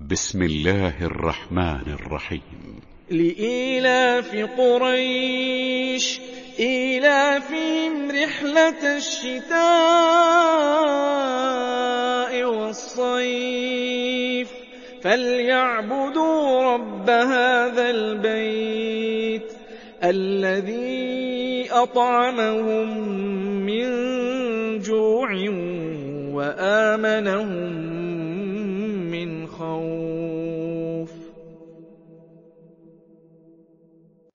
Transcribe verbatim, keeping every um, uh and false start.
بسم الله الرحمن الرحيم. لإيلاف قريش إيلافهم رحلة الشتاء والصيف فليعبدوا رب هذا البيت الذي أطعمهم من جوع وآمنهم من خوف.